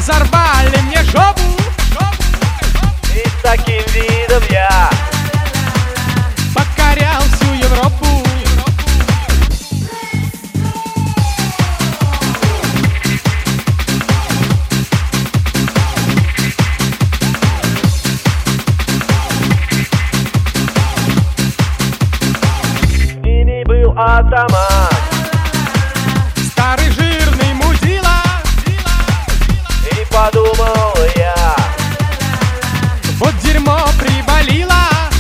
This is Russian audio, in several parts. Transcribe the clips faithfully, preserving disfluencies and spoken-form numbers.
разорвали мне жопу. И с таким видом я покорял всю Европу. с ними был атаман, Старый жирный мудила. и подумал я: Вот дерьмо приболело.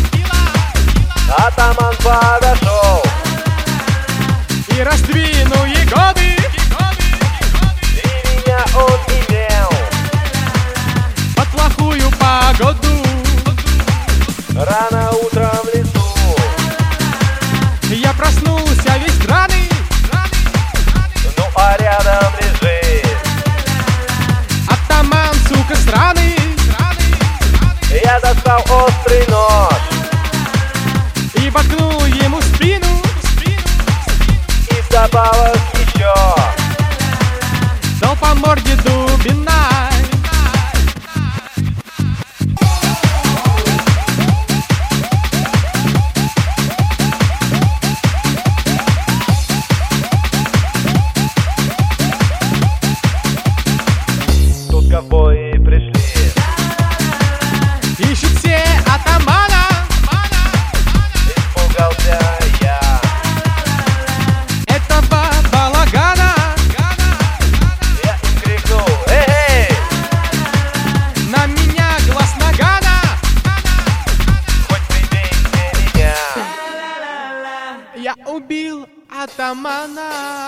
атаман подошел И раздвинул ягоды. и меня он имел. Под плохую погоду Рано утром в лесу я проснулся весь драный. ну а рядом лежит Атаман, сука, сраный. я достал острый нож И воткнул ему в спину. и вдобавок еще Дал по морде дубиной. тут ковбои пришли. Ищут все атамана. Испугался я, Этого балагана. я им крикнул: эй, эй, На меня глаз нагана. хоть прибейте меня. Я убил атамана.